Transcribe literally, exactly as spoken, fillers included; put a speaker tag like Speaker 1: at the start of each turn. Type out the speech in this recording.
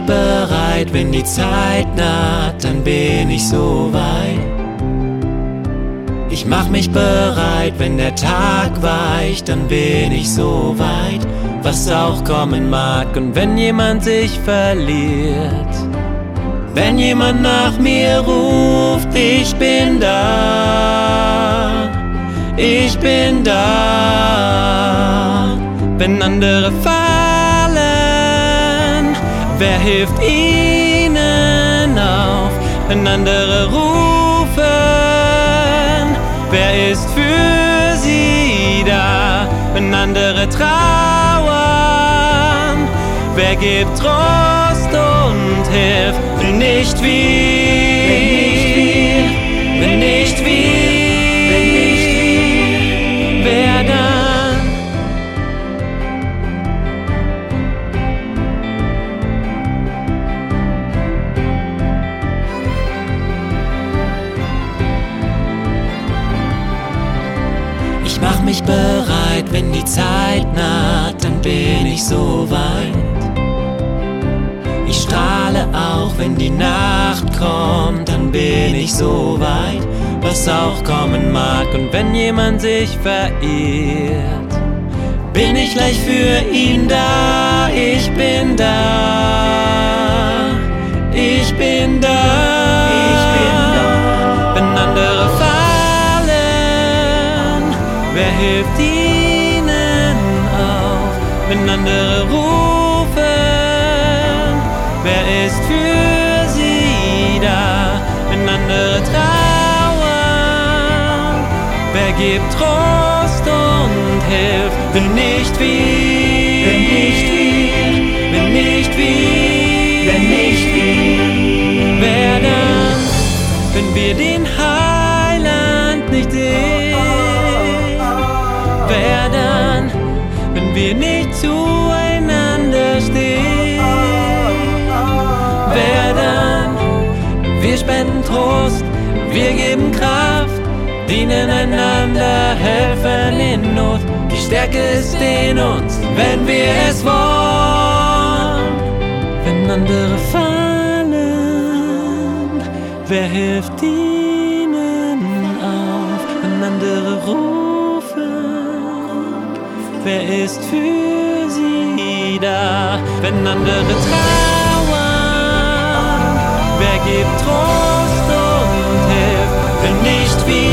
Speaker 1: bereit, wenn die Zeit naht, dann bin ich so weit. Ich mach mich bereit, wenn der Tag weicht, dann bin ich so weit, was auch kommen mag. Und wenn jemand sich verliert, wenn jemand nach mir ruft, ich bin da, ich bin da. Wenn andere fallen, wer hilft ihnen auf? Wenn andere rufen, wer ist für sie da? Wenn andere trauern, wer gibt Trost und Hilfe? Wenn nicht wir, wenn nicht wir, wenn nicht wir, wer dann? Ich mach mich bereit, wenn die Zeit naht, dann bin ich so weit. Ich strahle auch, wenn die Nacht kommt, dann bin ich so weit, was auch kommen mag. Und wenn jemand sich verirrt, bin ich gleich für ihn da. Ich bin da, ich bin da, ich bin da. Wenn andere fallen, wer hilft ihnen auf? Wenn andere rufen, wer ist für sie da? Wenn andere trauern, wer gibt Trost und Hilfe? Wenn nicht wir, wenn nicht wir, wenn nicht wir, wenn nicht wir, wer dann? Wenn wir den Heiland nicht sehen, wer dann? Wenn wir nicht zueinander stehen, wer dann? Wir spenden Trost, wir geben Kraft, dienen einander, helfen in Not. Die Stärke ist in uns, wenn wir es wollen. Wenn andere fallen, wer hilft ihnen auf? Wenn andere rufen, wer ist für sie da? Wenn andere trauern, wer gibt Trost und Hilfe? Wenn nicht wir,